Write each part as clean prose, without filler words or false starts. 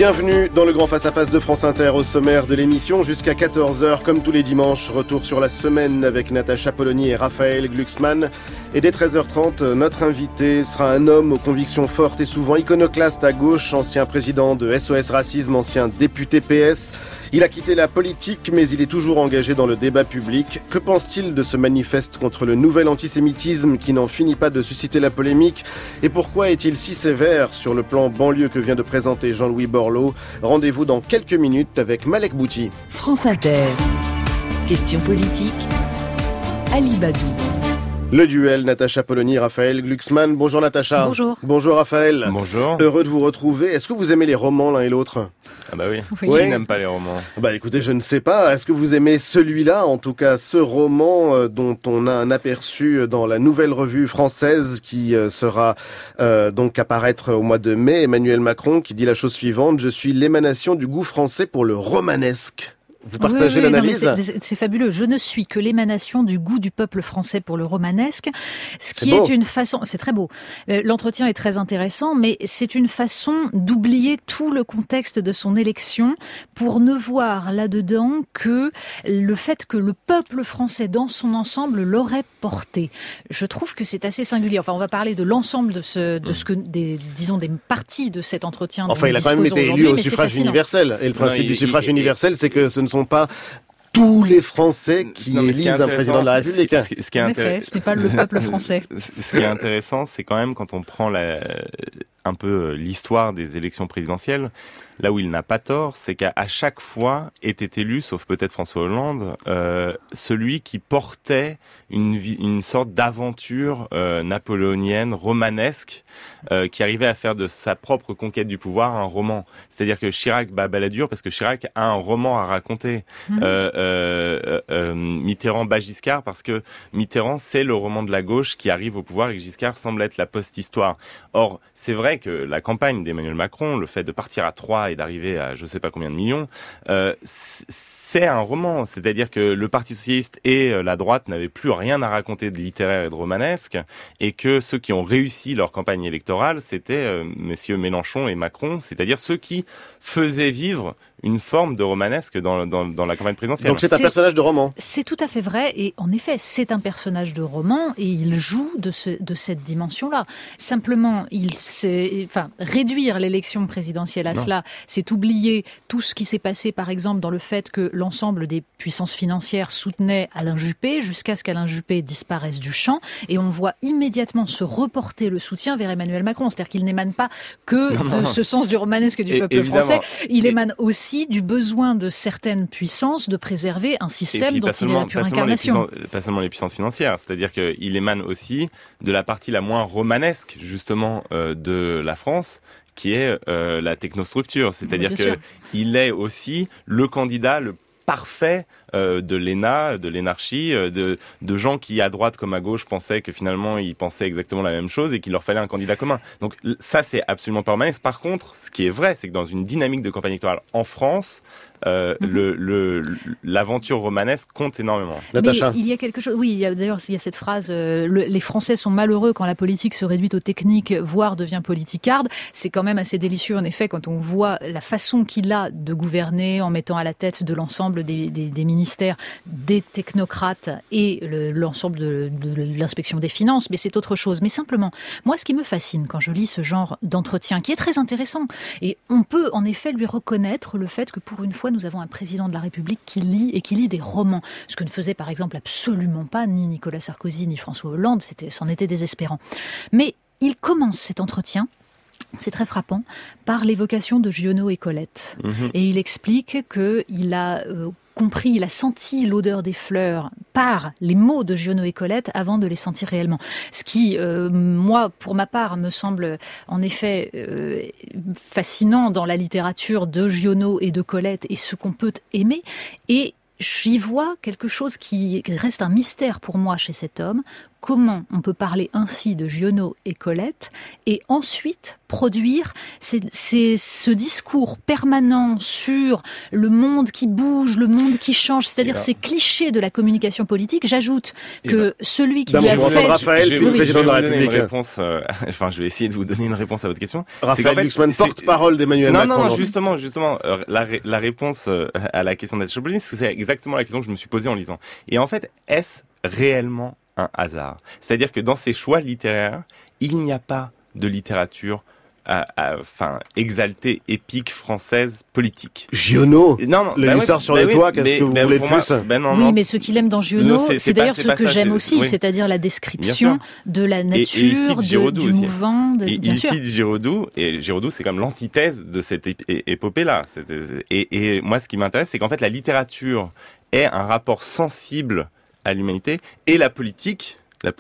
Bienvenue dans le grand face-à-face de France Inter. Au sommaire de l'émission jusqu'à 14h, comme tous les dimanches. Retour sur la semaine avec Natacha Polony et Raphaël Glucksmann. Et dès 13h30, notre invité sera un homme aux convictions fortes et souvent iconoclastes à gauche, ancien président de SOS Racisme, ancien député PS. Il a quitté la politique, mais il est toujours engagé dans le débat public. Que pense-t-il de ce manifeste contre le nouvel antisémitisme qui n'en finit pas de susciter la polémique? Et pourquoi est-il si sévère sur le plan banlieue que vient de présenter Jean-Louis Borloo? Rendez-vous dans quelques minutes avec Malek Bouti. France Inter. Question politique. Ali Badou. Le duel Natacha Polony, Raphaël Glucksmann. Bonjour Natacha. Bonjour. Bonjour Raphaël. Bonjour. Heureux de vous retrouver. Est-ce que vous aimez les romans l'un et l'autre? Ah bah oui. Oui. Qui n'aime pas les romans? Bah écoutez, je ne sais pas. Est-ce que vous aimez celui-là, en tout cas ce roman dont on a un aperçu dans la nouvelle revue française qui sera donc apparaître au mois de mai? Emmanuel Macron qui dit la chose suivante: je suis l'émanation du goût français pour le romanesque. Vous partagez l'analyse? Non, c'est fabuleux. Je ne suis que l'émanation du goût du peuple français pour le romanesque. Ce qui beau. est une façon, c'est très beau. L'entretien est très intéressant, mais c'est une façon d'oublier tout le contexte de son élection pour ne voir là-dedans que le fait que le peuple français dans son ensemble l'aurait porté. Je trouve que c'est assez singulier. Enfin, on va parler de l'ensemble de ce que des parties de cet entretien. Enfin, il a quand même été élu au suffrage universel. Et le principe du suffrage universel, c'est que ce ne sont pas tous les Français qui élisent un président de la République. Ce n'est pas le peuple français. Ce qui est intéressant, c'est quand même quand on prend un peu l'histoire des élections présidentielles, là où il n'a pas tort, c'est qu'à chaque fois était élu, sauf peut-être François Hollande, celui qui portait une sorte d'aventure napoléonienne, romanesque, qui arrivait à faire de sa propre conquête du pouvoir un roman. C'est-à-dire que Chirac bat la dure parce que Chirac a un roman à raconter. Mitterrand bat Giscard parce que Mitterrand, c'est le roman de la gauche qui arrive au pouvoir et que Giscard semble être la post-histoire. Or, c'est vrai que la campagne d'Emmanuel Macron, le fait de partir à 3 et d'arriver à je sais pas combien de millions, c'est un roman. C'est-à-dire que le Parti socialiste et la droite n'avaient plus rien à raconter de littéraire et de romanesque, et que ceux qui ont réussi leur campagne électorale, c'était messieurs Mélenchon et Macron, c'est-à-dire ceux qui faisaient vivre une forme de romanesque dans la campagne présidentielle. Donc c'est un personnage de roman. C'est tout à fait vrai, et en effet, c'est un personnage de roman, et il joue de cette dimension-là. Simplement, réduire l'élection présidentielle à cela, c'est oublier tout ce qui s'est passé, par exemple, dans le fait que l'ensemble des puissances financières soutenaient Alain Juppé, jusqu'à ce qu'Alain Juppé disparaisse du champ, et on voit immédiatement se reporter le soutien vers Emmanuel Macron. C'est-à-dire qu'il n'émane pas que de ce sens du romanesque du peuple français, il émane aussi du besoin de certaines puissances de préserver un système dont il est la pure incarnation. Pas seulement les puissances financières, c'est-à-dire qu'il émane aussi de la partie la moins romanesque, justement, de la France, qui est la technostructure. C'est-à-dire qu'il est aussi le candidat le parfait de l'ENA, de l'énarchie, de gens qui, à droite comme à gauche, pensaient que finalement ils pensaient exactement la même chose et qu'il leur fallait un candidat commun. Donc ça, c'est absolument pas romanesque. Par contre, ce qui est vrai, c'est que dans une dynamique de campagne électorale en France, l'aventure romanesque compte énormément. Natacha. Mais il y a quelque chose. Oui, il y a cette phrase. Les Français sont malheureux quand la politique se réduit aux techniques, voire devient politicarde. C'est quand même assez délicieux, en effet, quand on voit la façon qu'il a de gouverner en mettant à la tête de l'ensemble des ministères, des technocrates et l'ensemble de l'inspection des finances. Mais c'est autre chose. Mais simplement, moi, ce qui me fascine quand je lis ce genre d'entretien, qui est très intéressant, et on peut en effet lui reconnaître le fait que pour une fois, nous avons un président de la République qui lit des romans. Ce que ne faisait par exemple absolument pas ni Nicolas Sarkozy ni François Hollande, c'en était désespérant. Mais il commence cet entretien, c'est très frappant, par l'évocation de Giono et Colette. Et il explique qu'il a compris, il a senti l'odeur des fleurs par les mots de Giono et Colette avant de les sentir réellement. Ce qui, moi, pour ma part, me semble en effet fascinant dans la littérature de Giono et de Colette et ce qu'on peut aimer. Et j'y vois quelque chose qui reste un mystère pour moi chez cet homme. comment on peut parler ainsi de Giono et Colette et ensuite produire ce discours permanent sur le monde qui bouge, le monde qui change, c'est-à-dire ces clichés de la communication politique. J'ajoute que celui qui lui a fait... Raphaël, puis le président de la République. Je vais essayer de vous donner une réponse à votre question. Raphaël Glucksmann, porte-parole d'Emmanuel Macron. Non, justement, la réponse à la question d'Natacha Polony, c'est exactement la question que je me suis posée en lisant. Et en fait, est-ce réellement un hasard? C'est-à-dire que dans ces choix littéraires, il n'y a pas de littérature exaltée, épique, française, politique. Giono, le hussard sur le toit, qu'est-ce que vous voulez plus? Mais ce qu'il aime dans Giono, c'est d'ailleurs ce que j'aime aussi, c'est-à-dire la description de la nature, du mouvement. Il cite Giraudoux, et Giraudoux, c'est comme l'antithèse de cette épopée-là. Et moi, ce qui m'intéresse, c'est qu'en fait, la littérature est un rapport sensible à l'humanité, et la politique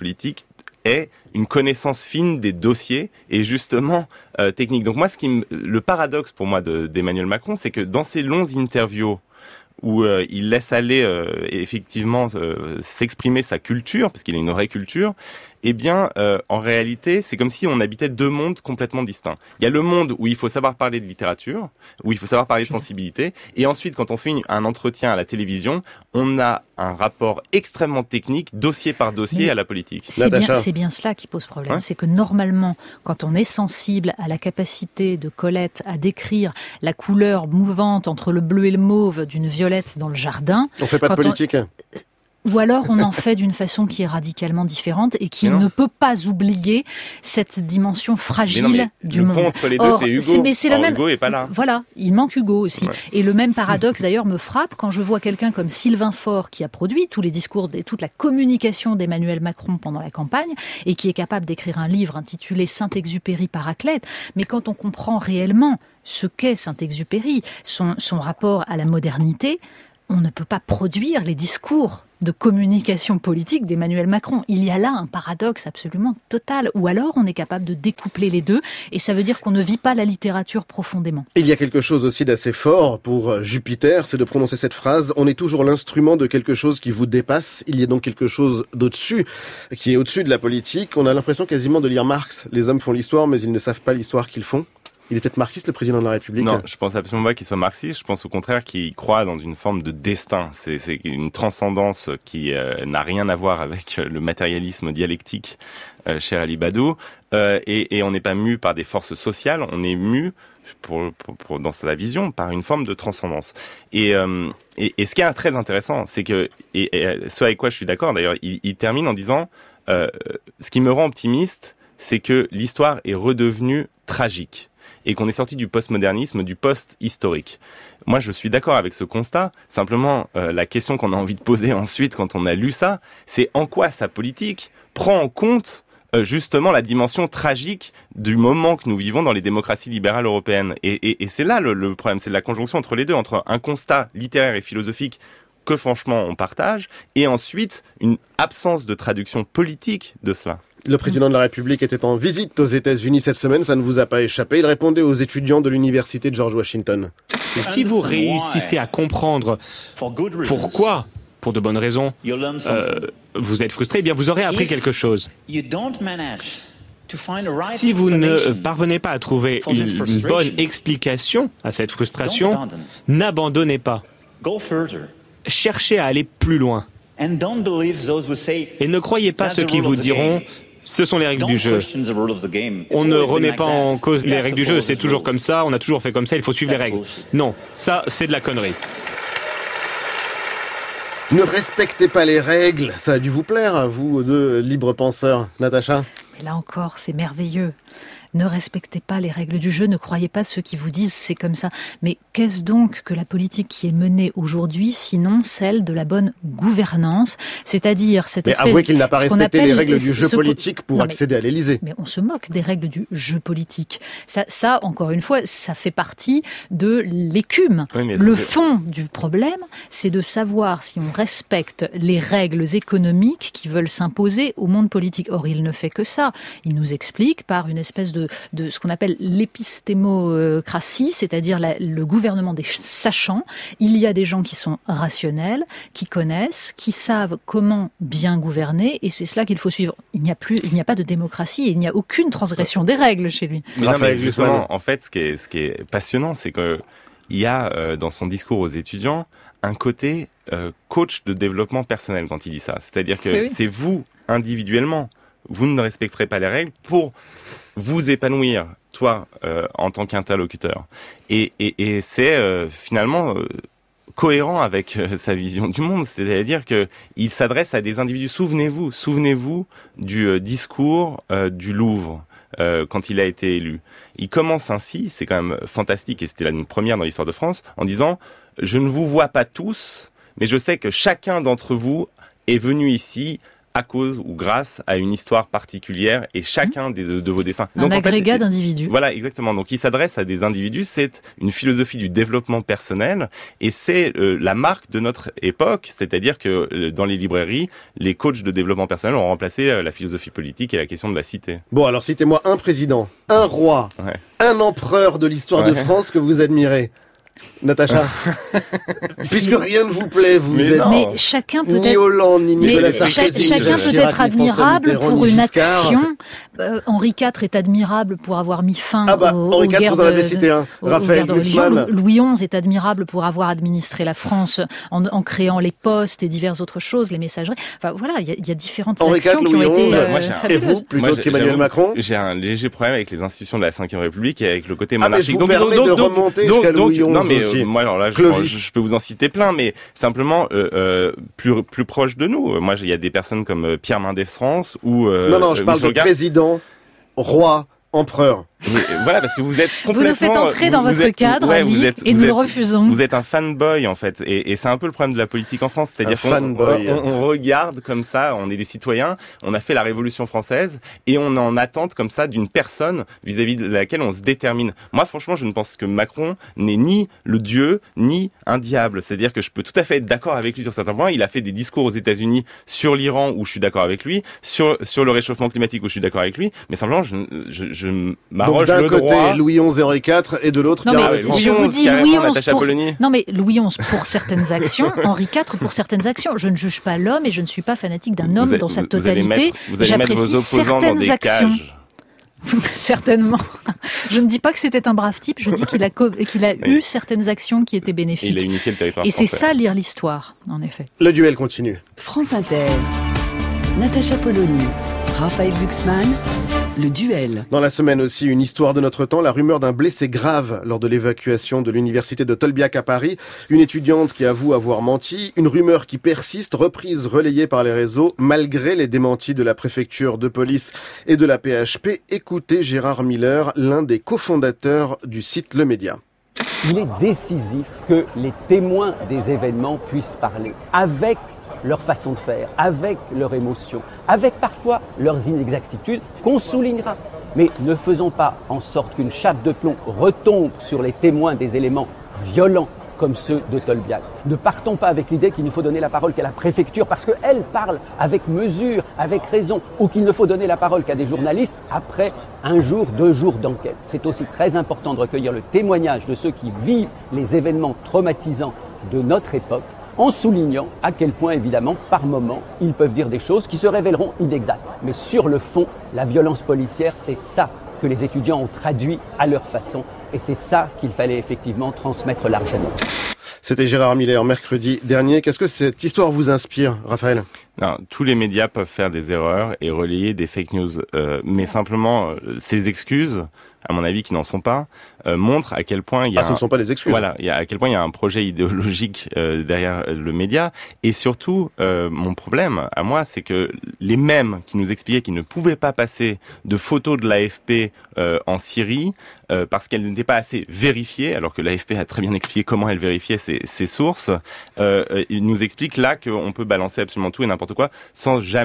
est une connaissance fine des dossiers et justement technique. Donc moi, le paradoxe pour moi d'Emmanuel Macron, c'est que dans ces longs interviews où il laisse aller effectivement s'exprimer sa culture, parce qu'il a une vraie culture, eh bien, en réalité, c'est comme si on habitait deux mondes complètement distincts. Il y a le monde où il faut savoir parler de littérature, où il faut savoir parler de sensibilité, et ensuite, quand on fait un entretien à la télévision, on a un rapport extrêmement technique, dossier par dossier, à la politique. C'est bien cela qui pose problème. C'est que normalement, quand on est sensible à la capacité de Colette à décrire la couleur mouvante entre le bleu et le mauve d'une violette dans le jardin... On fait pas de politique. Ou alors on en fait d'une façon qui est radicalement différente et qui ne peut pas oublier cette dimension fragile du monde. Le pont entre les deux, c'est Hugo. Mais c'est le même... Hugo est pas là. Voilà, il manque Hugo aussi. Ouais. Et le même paradoxe d'ailleurs me frappe quand je vois quelqu'un comme Sylvain Faure qui a produit tous les discours et toute la communication d'Emmanuel Macron pendant la campagne et qui est capable d'écrire un livre intitulé Saint-Exupéry Paraclète. Mais quand on comprend réellement ce qu'est Saint-Exupéry, son rapport à la modernité, on ne peut pas produire les discours de communication politique d'Emmanuel Macron. Il y a là un paradoxe absolument total. Ou alors on est capable de découpler les deux et ça veut dire qu'on ne vit pas la littérature profondément. Il y a quelque chose aussi d'assez fort pour Jupiter, c'est de prononcer cette phrase. On est toujours l'instrument de quelque chose qui vous dépasse. Il y a donc quelque chose d'au-dessus, qui est au-dessus de la politique. On a l'impression quasiment de lire Marx. Les hommes font l'histoire, mais ils ne savent pas l'histoire qu'ils font. Il est peut-être marxiste, le président de la République? Non, je pense absolument pas qu'il soit marxiste. Je pense au contraire qu'il croit dans une forme de destin. C'est une transcendance qui n'a rien à voir avec le matérialisme dialectique cher Ali Badou. Et on n'est pas mu par des forces sociales. On est mu dans sa vision par une forme de transcendance. Et ce qui est très intéressant, c'est que et ce avec quoi je suis d'accord d'ailleurs, il termine en disant ce qui me rend optimiste, c'est que l'histoire est redevenue tragique. Et qu'on est sorti du postmodernisme, du post-historique. Moi, je suis d'accord avec ce constat. Simplement, la question qu'on a envie de poser ensuite quand on a lu ça, c'est en quoi sa politique prend en compte justement la dimension tragique du moment que nous vivons dans les démocraties libérales européennes. Et c'est là le problème, c'est la conjonction entre les deux, entre un constat littéraire et philosophique que franchement on partage, et ensuite une absence de traduction politique de cela. Le président de la République était en visite aux États-Unis cette semaine, ça ne vous a pas échappé. Il répondait aux étudiants de l'université de George Washington. Et si vous réussissez à comprendre pourquoi, pour de bonnes raisons, vous êtes frustré, eh bien vous aurez appris quelque chose. Si vous ne parvenez pas à trouver une bonne explication à cette frustration, n'abandonnez pas. Cherchez à aller plus loin. Et ne croyez pas ceux qui vous diront « ce sont les règles du jeu ». On ne remet pas en cause les règles du jeu, c'est toujours comme ça, on a toujours fait comme ça, il faut suivre les règles. Non, ça c'est de la connerie. Ne respectez pas les règles, ça a dû vous plaire à vous deux libres penseurs. Natacha? Mais là encore, c'est merveilleux. Ne respectez pas les règles du jeu, ne croyez pas ceux qui vous disent c'est comme ça. Mais qu'est-ce donc que la politique qui est menée aujourd'hui, sinon celle de la bonne gouvernance, c'est-à-dire cette espèce... Mais avouez qu'il n'a pas respecté les règles du jeu politique pour accéder à l'Élysée. Mais on se moque des règles du jeu politique. Ça, encore une fois, ça fait partie de l'écume. Oui, le fond du problème, c'est de savoir si on respecte les règles économiques qui veulent s'imposer au monde politique. Or, il ne fait que ça. Il nous explique par une espèce de de ce qu'on appelle l'épistémocratie, c'est-à-dire le gouvernement des sachants. Il y a des gens qui sont rationnels, qui connaissent, qui savent comment bien gouverner, et c'est cela qu'il faut suivre. Il n'y a pas de démocratie, et il n'y a aucune transgression des règles chez lui. Mais justement, en fait, ce qui est passionnant, c'est que il y a dans son discours aux étudiants un côté coach de développement personnel quand il dit ça. C'est-à-dire que c'est vous, individuellement, vous ne respecterez pas les règles pour vous épanouir, toi, en tant qu'interlocuteur. Et c'est finalement cohérent avec sa vision du monde. C'est-à-dire que il s'adresse à des individus. Souvenez-vous du discours du Louvre. Quand il a été élu. Il commence ainsi, c'est quand même fantastique, et c'était une première dans l'histoire de France, en disant « Je ne vous vois pas tous, mais je sais que chacun d'entre vous est venu ici à cause ou grâce à une histoire particulière, et chacun de vos dessins. » Donc, agrégat d'individus. Voilà, exactement. Donc il s'adresse à des individus, c'est une philosophie du développement personnel, et c'est la marque de notre époque, c'est-à-dire que dans les librairies, les coachs de développement personnel ont remplacé la philosophie politique et la question de la cité. Bon, alors citez-moi un président, un roi, un empereur de l'histoire de France que vous admirez. Natacha, puisque rien ne vous plaît, mais chacun peut ni être Hollande, ni Nicolas Sarkozy, chacun peut être admirable pour une action. Henri IV est admirable pour avoir mis fin Henri IV, vous en avez cité un. Raphaël Glucksmann. Louis XI est admirable pour avoir administré la France en créant les postes et diverses autres choses, les messageries. Enfin voilà, il y a différentes actions qui ont été fabuleuses. Et vous, plutôt qu'Emmanuel Macron? J'ai un léger problème avec les institutions de la Ve République et avec le côté monarchique. Mais je vous permets de remonter jusqu'à Louis XI. Non, mais moi, alors là, je peux vous en citer plein, mais simplement plus proche de nous. Moi, il y a des personnes comme Pierre Mendès France ou non, je parle de président, roi, empereur. Mais voilà, parce que vous êtes complètement... Vous nous faites entrer dans votre cadre, Ali, et nous le refusons. Vous êtes un fanboy, en fait. Et c'est un peu le problème de la politique en France. C'est-à-dire qu'on regarde comme ça, on est des citoyens, on a fait la Révolution française, et on en attend comme ça d'une personne vis-à-vis de laquelle on se détermine. Moi, franchement, je ne pense que Macron n'est ni le dieu, ni un diable. C'est-à-dire que je peux tout à fait être d'accord avec lui sur certains points. Il a fait des discours aux États-Unis sur l'Iran, où je suis d'accord avec lui, sur le réchauffement climatique, où je suis d'accord avec lui, mais simplement, je donc d'un côté Louis XI et Henri IV, et de l'autre Pierre François. Je vous dis Louis XI non mais Louis XI pour certaines actions, Henri IV pour certaines actions. Je ne juge pas l'homme et je ne suis pas fanatique d'un homme dans sa totalité. Vous allez mettre vos opposants dans des cages. Certainement. Je ne dis pas que c'était un brave type, je dis qu'il a eu certaines actions qui étaient bénéfiques. Et il a unifié le territoire et français. c'est ça lire l'histoire, en effet. Le duel continue. France Inter, Natacha Polony, Raphaël Glucksmann, le duel. Dans la semaine aussi, une histoire de notre temps, la rumeur d'un blessé grave lors de l'évacuation de l'université de Tolbiac à Paris. Une étudiante qui avoue avoir menti, une rumeur qui persiste, reprise, relayée par les réseaux, malgré les démentis de la préfecture de police et de la PHP. Écoutez Gérard Miller, l'un des cofondateurs du site Le Média. Il est décisif que les témoins des événements puissent parler avec leur façon de faire, avec leur émotion, avec parfois leurs inexactitudes qu'on soulignera. Mais ne faisons pas en sorte qu'une chape de plomb retombe sur les témoins des éléments violents comme ceux de Tolbiac. Ne partons pas avec l'idée qu'il ne faut donner la parole qu'à la préfecture parce qu'elle parle avec mesure, avec raison, ou qu'il ne faut donner la parole qu'à des journalistes après 1 jour, 2 jours d'enquête. C'est aussi très important de recueillir le témoignage de ceux qui vivent les événements traumatisants de notre époque, en soulignant à quel point, évidemment, par moment, ils peuvent dire des choses qui se révéleront inexactes. Mais sur le fond, la violence policière, c'est ça que les étudiants ont traduit à leur façon. Et c'est ça qu'il fallait effectivement transmettre largement. C'était Gérard Miller mercredi dernier. Qu'est-ce que cette histoire vous inspire, Raphaël ? Non, tous les médias peuvent faire des erreurs et relayer des fake news. Mais simplement, ces excuses, à mon avis, qui n'en sont pas, montrent à quel point il y a... ce ne sont pas des excuses. Voilà, à quel point il y a un projet idéologique derrière le média. Et surtout, mon problème, à moi, c'est que les mêmes qui nous expliquaient qu'ils ne pouvaient pas passer de photos de l'AFP en Syrie, parce qu'elles n'étaient pas assez vérifiées, alors que l'AFP a très bien expliqué comment elle vérifiait ses sources, ils nous expliquent là qu'on peut balancer absolument tout et n'importe quoi sans jamais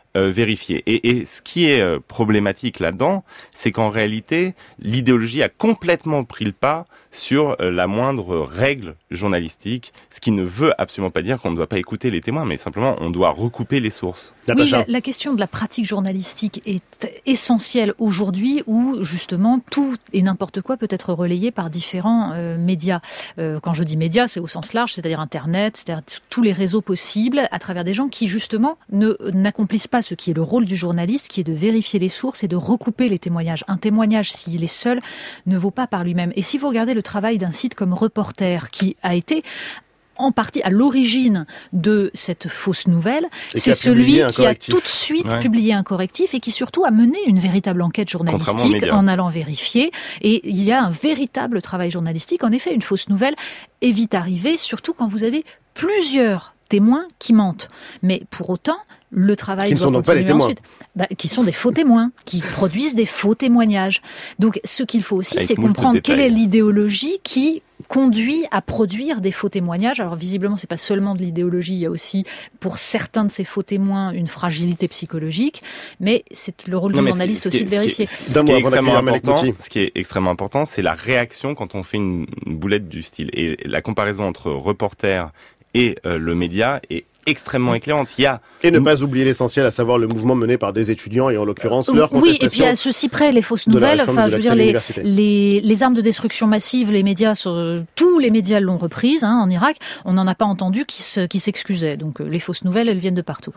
vérifier. Et ce qui est problématique là-dedans, c'est qu'en réalité, l'idéologie a complètement pris le pas sur la moindre règle journalistique, ce qui ne veut absolument pas dire qu'on ne doit pas écouter les témoins, mais simplement on doit recouper les sources. Oui, la question de la pratique journalistique est essentielle aujourd'hui où justement tout et n'importe quoi peut être relayé par différents médias. Quand je dis médias, c'est au sens large, c'est-à-dire Internet, c'est-à-dire tous les réseaux possibles, à travers des gens qui justement n'accomplissent pas ce qui est le rôle du journaliste, qui est de vérifier les sources et de recouper les témoignages. Un témoignage, s'il est seul, ne vaut pas par lui-même. Et si vous regardez le travail d'un site comme Reporter, qui a été en partie à l'origine de cette fausse nouvelle, c'est celui qui a tout de suite publié un correctif et qui surtout a mené une véritable enquête journalistique en allant vérifier. Et il y a un véritable travail journalistique. En effet, une fausse nouvelle est vite arrivée, surtout quand vous avez plusieurs témoins qui mentent. Mais pour autant, le travail doit continuer ensuite. Qui sont des faux témoins, qui produisent des faux témoignages. Donc, ce qu'il faut aussi, c'est comprendre quelle est l'idéologie qui conduit à produire des faux témoignages. Alors, visiblement, c'est pas seulement de l'idéologie, il y a aussi, pour certains de ces faux témoins, une fragilité psychologique, mais c'est le rôle du journaliste aussi de vérifier. Ce qui est extrêmement important, c'est la réaction quand on fait une boulette du style. Et la comparaison entre Reporter et le média est extrêmement éclairante. Et ne pas oublier l'essentiel, à savoir le mouvement mené par des étudiants et en l'occurrence leur contestation. Oui, et puis à ceci près, les fausses nouvelles, je veux dire, les armes de destruction massive, les médias, tous les médias l'ont reprise en Irak. On n'en a pas entendu qui s'excusaient. Donc les fausses nouvelles, elles viennent de partout.